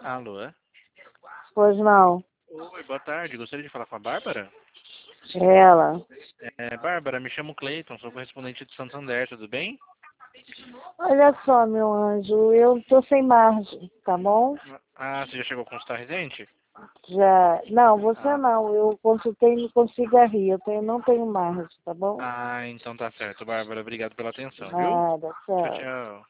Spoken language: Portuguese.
Alô? Pois não. Oi, boa tarde. Gostaria de falar com a Bárbara? Ela. Bárbara, me chamo Cleiton, sou correspondente de Santander, tudo bem? Olha só, meu anjo, eu tô sem margem, tá bom? Ah, você já chegou a consultar a Resende? Já. Não, você Ah, não. Eu consultei com cigarrinho. Não tenho margem, tá bom? então tá certo, Bárbara. Obrigado pela atenção, viu? Nada, Tchau, tchau. tchau.